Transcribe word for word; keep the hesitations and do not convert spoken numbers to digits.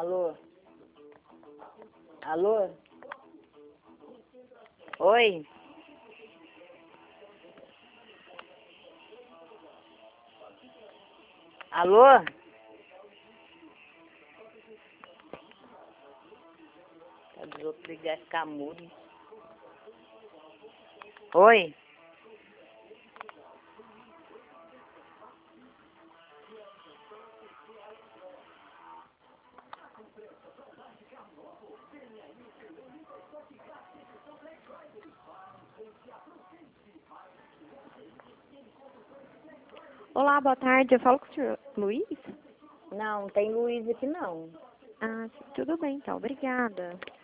Alô? Alô? Oi? Alô? Tá dos outros ligar e ficar mudo. Oi? Olá, boa tarde. Eu falo com o senhor Luiz? Não, tem Luiz aqui não. Ah, sim, tudo bem, então. Obrigada.